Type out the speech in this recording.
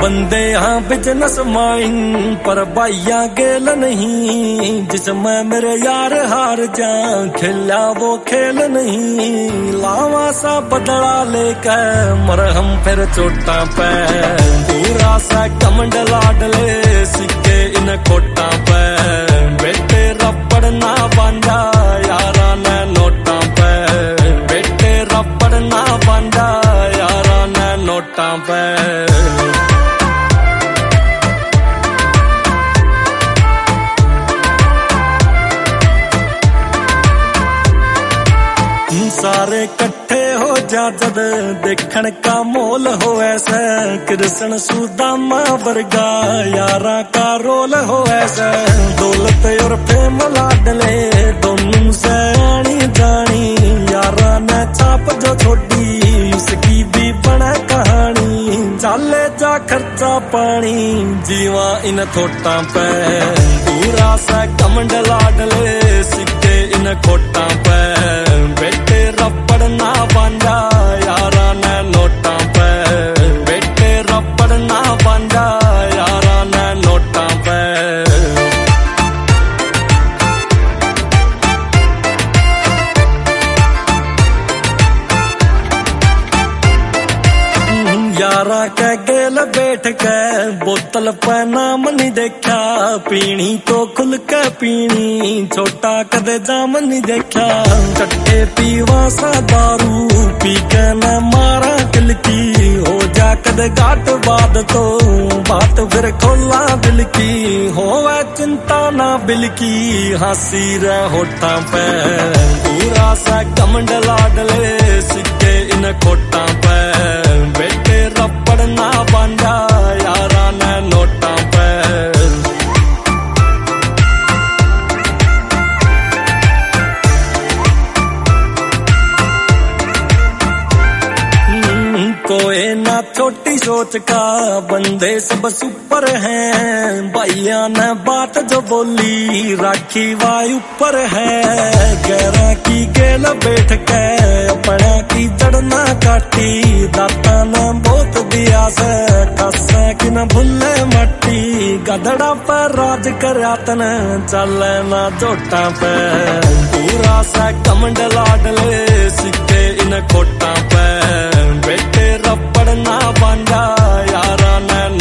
बंदे हाँ business mine पर भाइया गेल नहीं, जिसमें मेरे यार हार जा खेला वो खेल नहीं। लावा सा बदला लेकर मरहम फिर चोटा पे, पूरा सा कमंड लाडले सिक्के इन कोटा पे। बेटे रबड़ ना बांधा यारा ने नोटा पे, बेटे रबड़ ना बांधा यारा ने नोटा पे। सारे कट्ठे हो जा जद देखण का मोल हो ऐसा, कृष्ण सुदामा वर्गा यारा का रोल हो ऐसा। दौलत और प्रेम लाडले दोनों से आनी जानी, यारा ने छाप जो छोड़ी उसकी भी बना कहानी। चाले जा खर्चा पानी जीवा इन थोटा पे, पूरा सा कमंड लाडले सिक्के इन खोटा पे। बेटे रबड़ ना बांधा यारा ने नोटा पे, बेटे रबड़ ना बांधा यारा ने नोटा पे। यारा के गेल बैठ के बोतल पे नाम नहीं देखा, पीनी तो खुल के पीनी छोटा कदे जाम नहीं देखा। कट्टे पीवा सा दारू पी के न मारा किलकी, हो जा कदे घाट बाद तो बात फिर खोला दिल की। होवे चिंता ना बिल की हंसी रे होठा पे, पूरा सा कमंड लाडले सिक्के इन खोटा पे। बेटे रबड़ ना बांधा यारा ने नोटा पे। कोई ना छोटी सोच का बंदे सब सुपर हैं, भैया ने बात जो बोली राखी वायु ऊपर है। गैरा की गेल बैठ के अपना की जड़ना काटी, दाता ने बहुत दिया से खासा कि न भूले मट्टी। गधड़ा पर राज करातन चले ना जोटा पे, पूरा सा कमंड लाडले सिक्के इन खोटा पे। बेटे रबड़ ना बांधा यारा ने